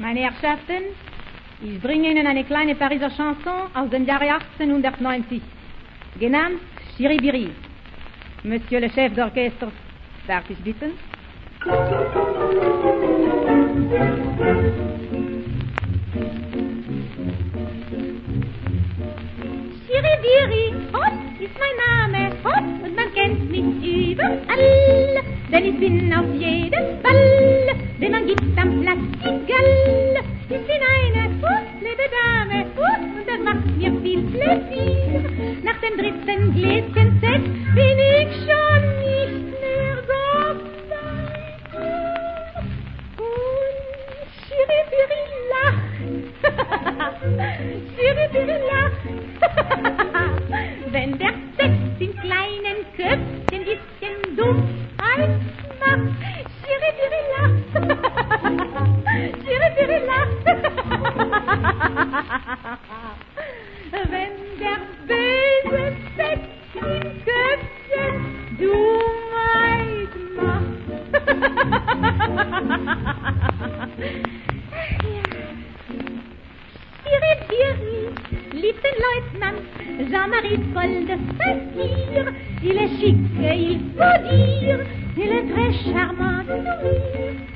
Meine Herrschaften, ich bringe Ihnen eine kleine Pariser Chanson aus dem Jahre 1890, genannt Chiribiri. Monsieur le Chef d'Orchestre, darf ich bitten? Chiribiri, hopp, ist mein Name, hopp, und man kennt mich überall, denn ich bin auf jedem Ball, den man gibt am Platz egal. Ich bin eine liebe Dame, und das macht mir viel Pläsier. Nach dem dritten Gläschen Sekt bin ich schon nicht mehr dabei. Und Chiribiri lacht, Chiribiri lacht, wenn der Sext im kleinen Köpfchen bisschen Dummheit macht. Chiribiri lacht, Chiribiri lacht. Wenn der böse Sext im Köpfchen Dummheit macht. Chiribiri liebt den Leutnant Jean-Marie voll de satire. Il est chic et il faut dire, il est très charmant de sourire.